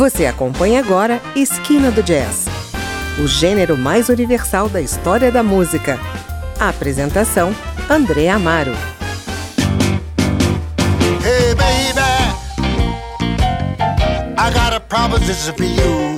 Você acompanha agora Esquina do Jazz, o gênero mais universal da história da música. A apresentação, André Amaro. Hey baby, I got a proposition for you.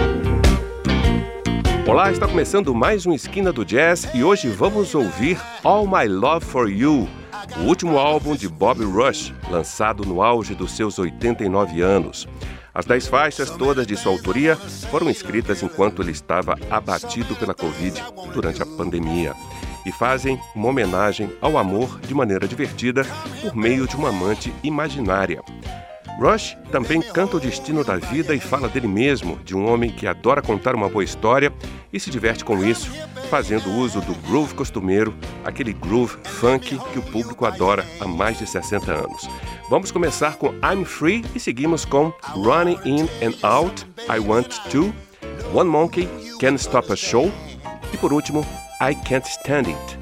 Olá, está começando mais um Esquina do Jazz e hoje vamos ouvir All My Love For You, o último álbum de Bob Rush, lançado no auge dos seus 89 anos. As 10 faixas, todas de sua autoria, foram escritas enquanto ele estava abatido pela Covid durante a pandemia e fazem uma homenagem ao amor de maneira divertida por meio de uma amante imaginária. Rush também canta o destino da vida e fala dele mesmo, de um homem que adora contar uma boa história e se diverte com isso, fazendo uso do groove costumeiro, aquele groove funk que o público adora há mais de 60 anos. Vamos começar com I'm Free e seguimos com Running In and Out, I Want To, One Monkey, Can't Stop a Show e por último, I Can't Stand It.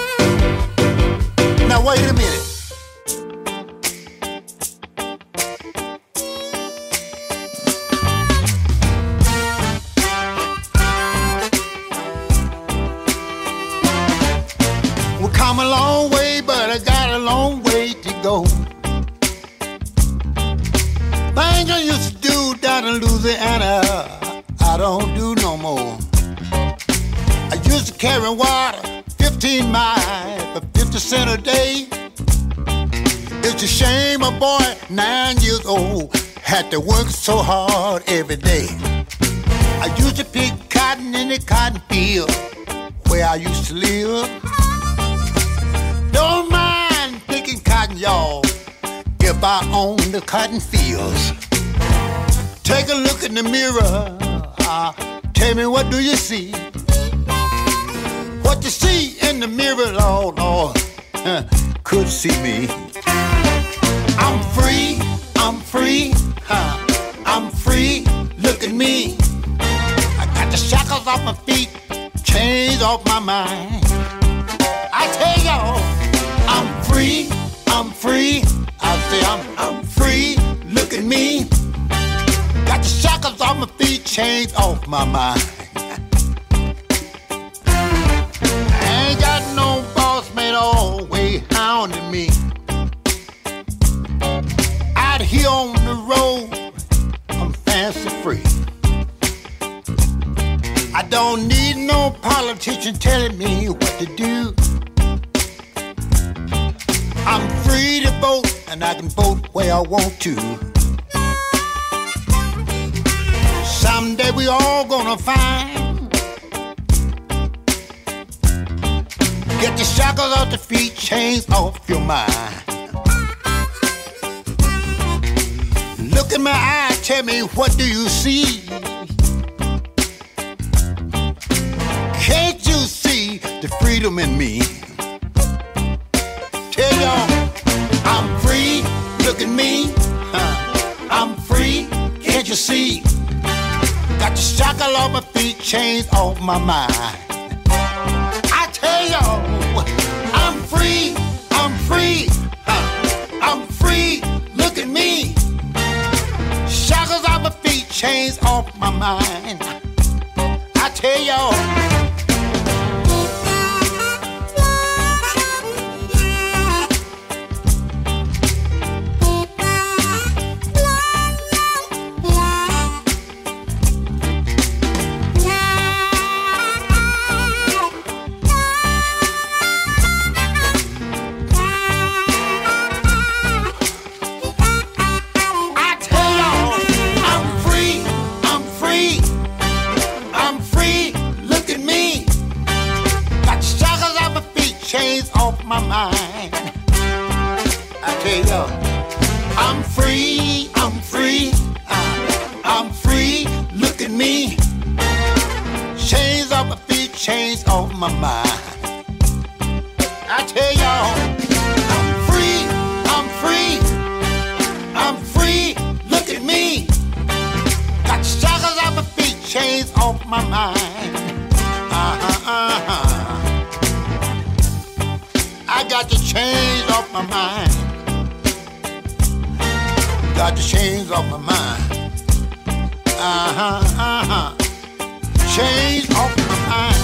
Now wait a minute. Come a long way, but I got a long way to go. Things I used to do down in Louisiana, I don't do no more. I used to carry water 15 miles for 50 cents a day. It's a shame a boy 9 years old had to work so hard every day. I used to pick cotton in the cotton field where I used to live. Don't mind picking cotton, y'all, if I own the cotton fields. Take a look in the mirror, tell me what do you see? What you see in the mirror, Lord, could see me. I'm free, I'm free, I'm free, look at me. I got the shackles off my feet, chains off my mind. I tell y'all, I'm free, I'm free. I say I'm free, look at me. Got the shackles off my feet, chains off my mind. I ain't got no boss man always hounding me. Out here on the road, I'm fancy free. I don't need no politician telling me what to do. I'm free to vote, and I can vote where I want to. Someday we all gonna find. Get the shackles off the feet, chains off your mind. Look in my eyes, tell me what do you see? Can't you see the freedom in me? Tell y'all, I'm free, look at me, I'm free, can't you see? Got the shackle off my feet, chains off my mind. I tell y'all, I'm free, I'm free, I'm free, look at me. Shackles off my feet, chains off my mind. I tell y'all. Chains off my mind. I tell you, I'm free, I'm free, I'm free, look at me. Chains off my feet, chains off my mind. I tell y'all, I'm free, I'm free, I'm free, look at me. Got shackles off my feet, chains off my mind. I got the chains off my mind. Got the chains off my mind. Chains off my mind.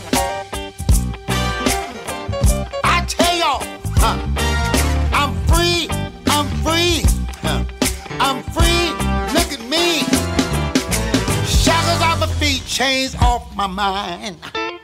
I tell y'all, I'm free, I'm free, I'm free. Look at me. Shackles off my feet, chains off my mind.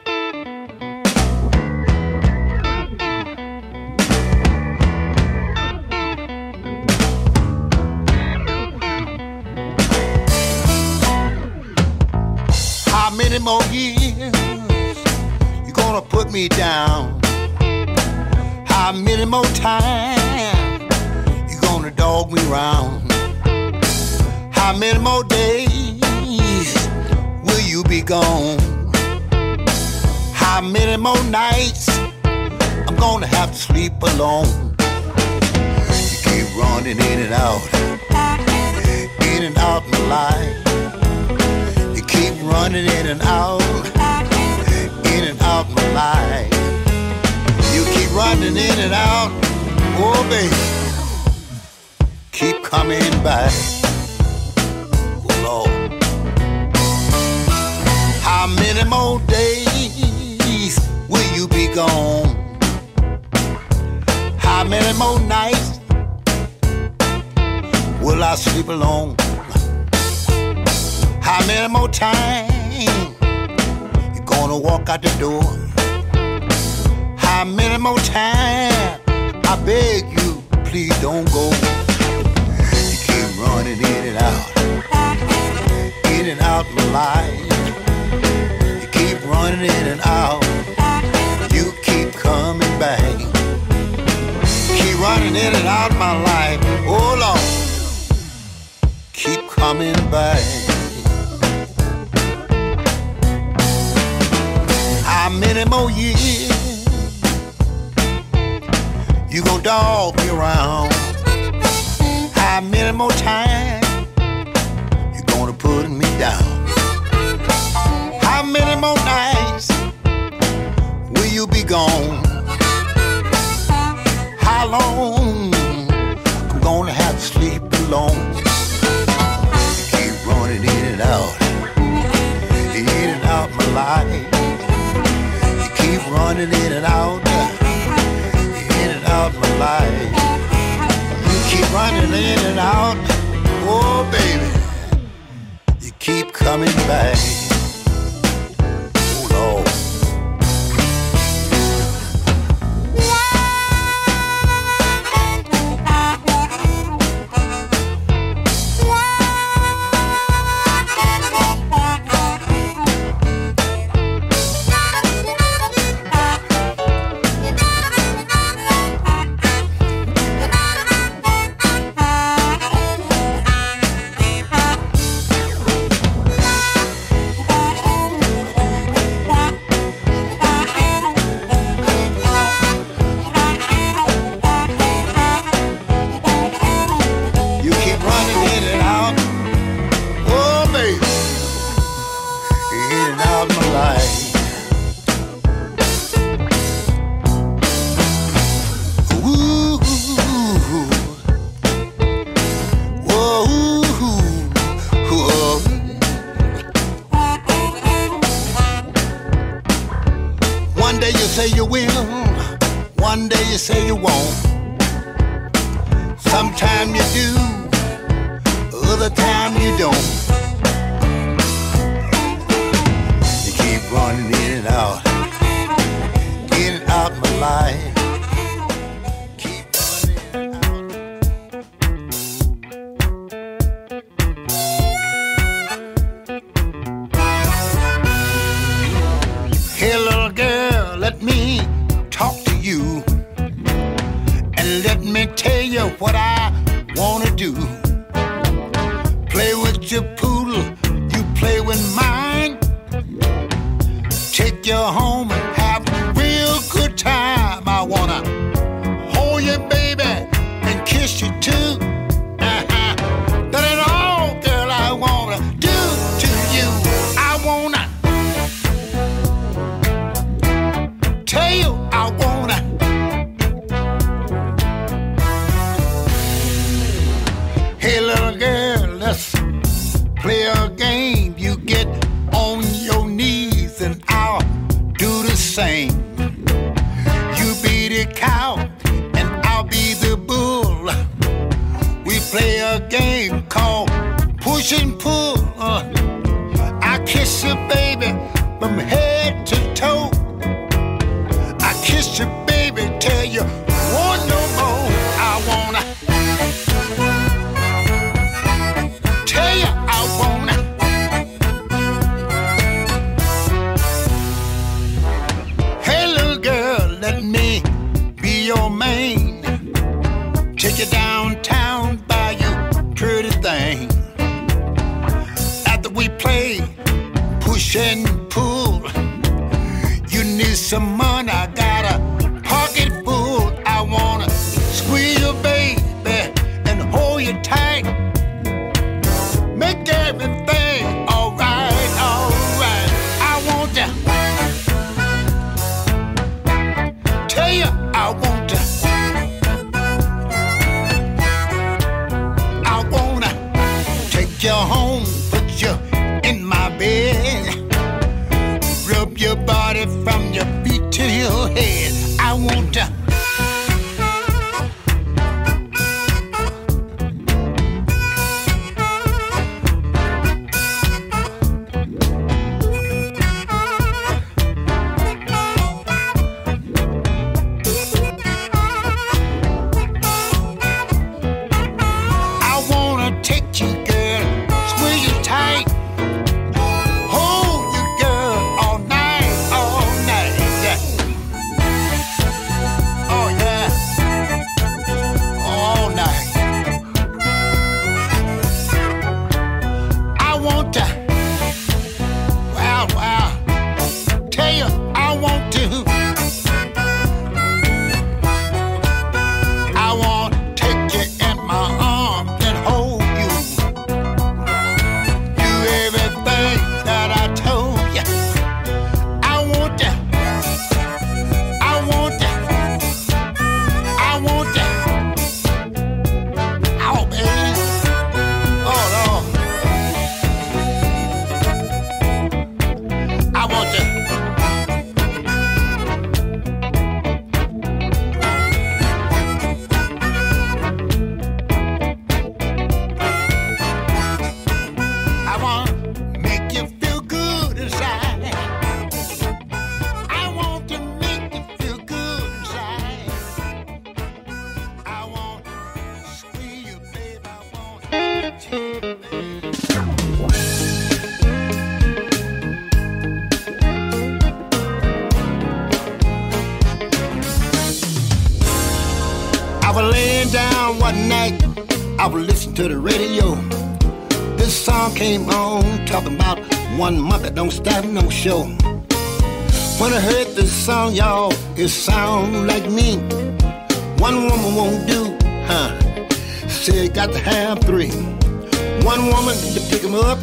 How many more years you gonna put me down? How many more times you gonna dog me round? How many more days will you be gone? How many more nights I'm gonna have to sleep alone? You keep running in and out my life. Keep running in and out my life. You keep running in and out, oh baby. Keep coming back, oh Lord. How many more days will you be gone? How many more nights will I sleep alone? How many more times you gonna walk out the door? How many more times I beg you, please don't go? You keep running in and out my life. You keep running in and out. You keep coming back. Keep running in and out my life. Oh Lord, keep coming back. How many more years you gon' dog me around? How many more times you gonna put me down? How many more nights will you be gone? How long I'm gonna have to sleep alone? You keep running in and out my life. Keep running in and out my life. You keep running in and out, oh baby. You keep coming back, oh Lord. say you will, one day you say you won't. Sometime you do, other time you don't. You keep running in and out my life. Keep running out. Hey little girl, let me talk to you, and let me tell you what I wanna do. Play with your poodle, you play with mine. Take you home and have a real good time. I wanna hold you, baby, and kiss you too. That ain't all, girl, I wanna do to you. I wanna tell you, I wanna hey little girl, let's play a game. from head to toe. I kiss you, baby, tell you, want no more. I wanna tell you, I wanna. Hey, little girl, let me be your man. Take you downtown, buy you pretty thing. After we play push and pull, you need some money, I got a pocket full. I wanna squeeze you, baby, and hold you tight. Make everything alright, alright. I want to tell you, I want to. I wanna take you home, put you in my bed, rub your body from your feet to your head. I want to. I was listening to the radio. This song came on talking about 1 month that don't stop no show. When I heard this song, y'all, it sound like me. One woman won't do, said got to have 3. One woman to pick him up,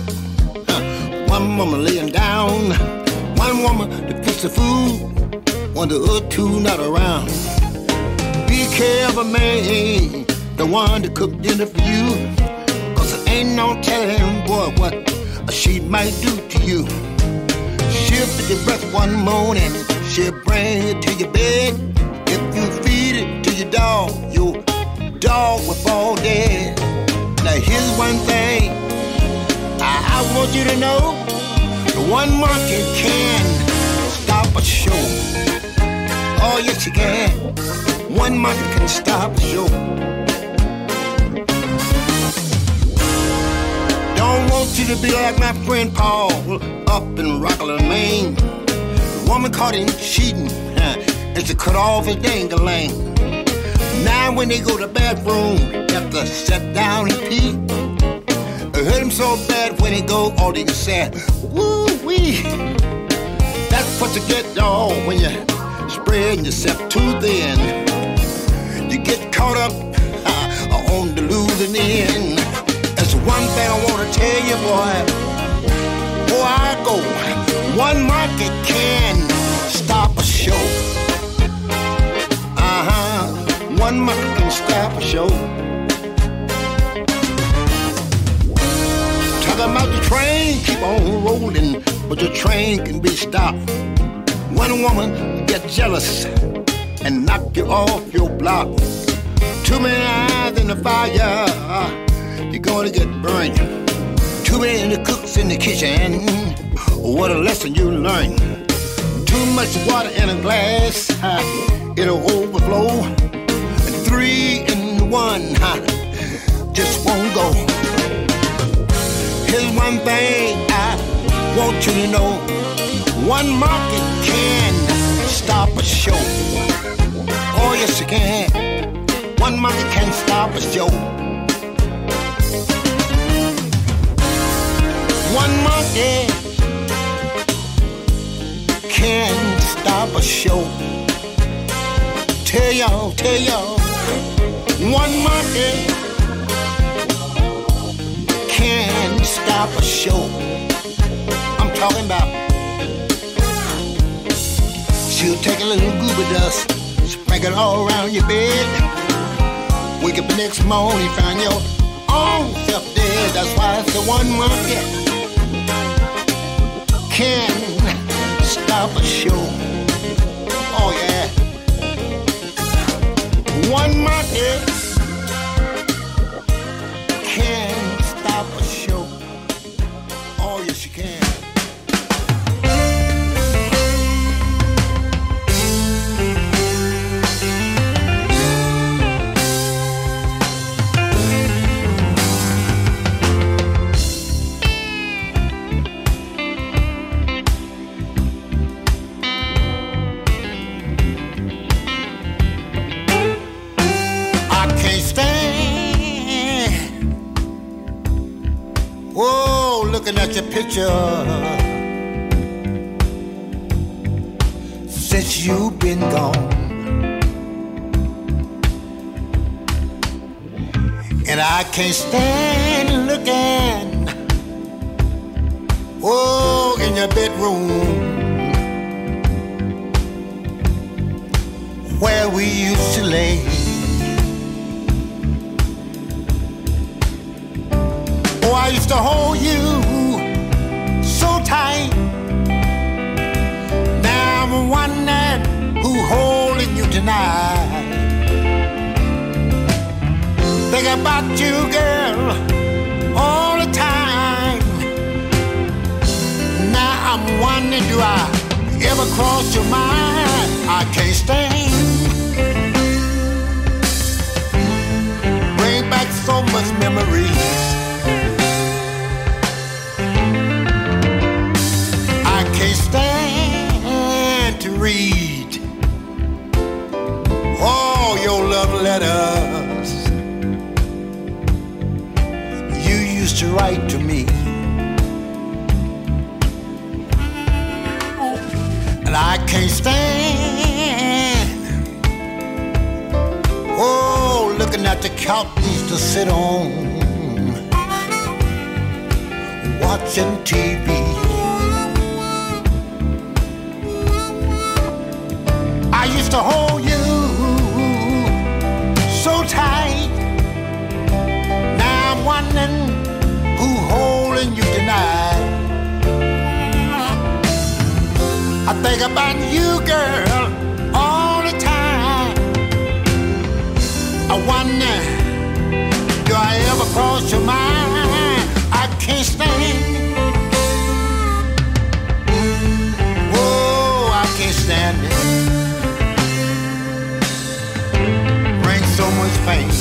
one woman lay him down, one woman to fix the food, when the other 2 not around. Be careful, man, the one to cook dinner for you, 'cause there ain't no telling, boy, what she might do to you. She'll pick your breath one morning, she'll bring it to your bed. If you feed it to your dog will fall dead. Now here's one thing I want you to know. The one monkey can stop a show. Oh yes you can. One monkey can stop a show. Don't want you to be like my friend Paul up in Rockland, Maine. The woman caught him cheating, and she cut off his dang-a-lang. Now when they go to the bathroom, they have to sit down and pee. It hurt him so bad when they go, all they can say, woo-wee. That's what you get, y'all, when you spread yourself too thin. You get caught up on the losing end. That's one thing I want to tell you, boy. Before I go, one market can stop a show. One market can stop a show. Talking about the train, keep on rolling, but the train can be stopped. One woman get jealous and knock you off your block. Too many eyes in the fire, you're gonna get burned. Too many cooks in the kitchen. What a lesson you learn. Too much water in a glass, it'll overflow. And 3 in 1 just won't go. Here's one thing I want you to know. One market can stop a show. Oh yes it can. One market can stop a show. One monkey can't stop a show. Tell y'all, one monkey can't stop a show. I'm talking about she'll take a little goober dust, sprinkle it all around your bed. Wake up the next morning, find your own self dead. That's why it's the one monkey can stop a show. Oh yeah. One monkey can stop a show. Oh yes you can. At your picture since you've been gone, and I can't stand looking in your bedroom where we used to lay. Oh, I used to hold you so tight. Now I'm wondering who's holding you tonight. Think about you, girl, all the time. Now I'm wondering, do I ever cross your mind? I can't stand. Bring back so much memories. Stand to read all your love letters you used to write to me, and I can't stand looking at the couches to sit on watching TV. I used to hold you so tight. Now I'm wondering who's holding you tonight. I think about you, girl, all the time. I wonder, do I ever cross your mind? I can't stand. Oh, I can't stand it. So much pain.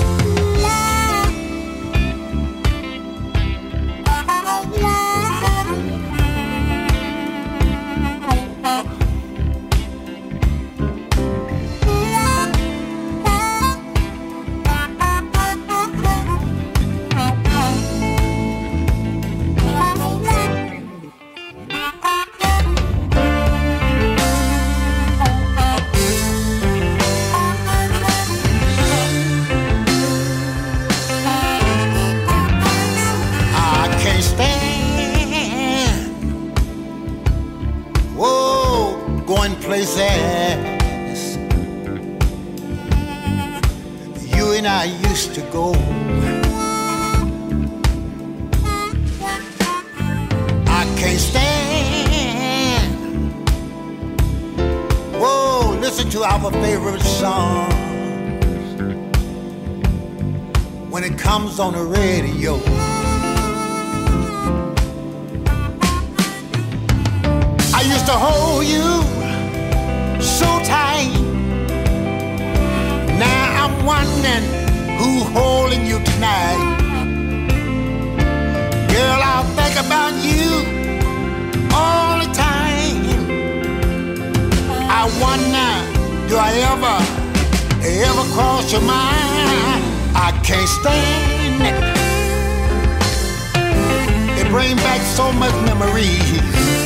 Places you and I used to go. I can't stand. Whoa, listen to our favorite songs when it comes on the radio. ever cross your mind. I can't stand it. It brings back so much memories.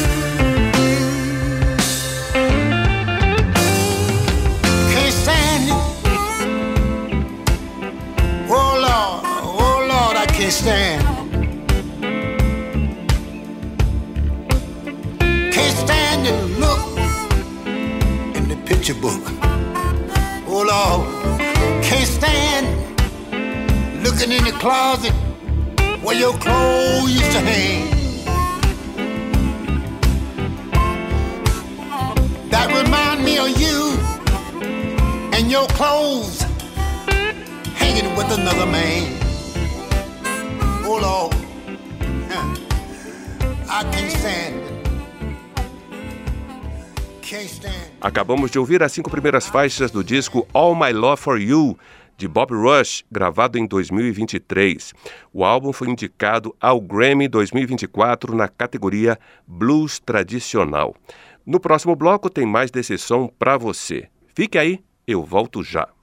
Can't stand it. Oh Lord, I can't stand it. Can't stand to look in the picture book. Oh Lord, can't stand looking in the closet where your clothes used to hang. That remind me of you and your clothes hanging with another man. Oh Lord, I can't stand it. Acabamos de ouvir as 5 primeiras faixas do disco All My Love For You, de Bob Rush, gravado em 2023. O álbum foi indicado ao Grammy 2024 na categoria Blues Tradicional. No próximo bloco tem mais desse som para você. Fique aí, eu volto já.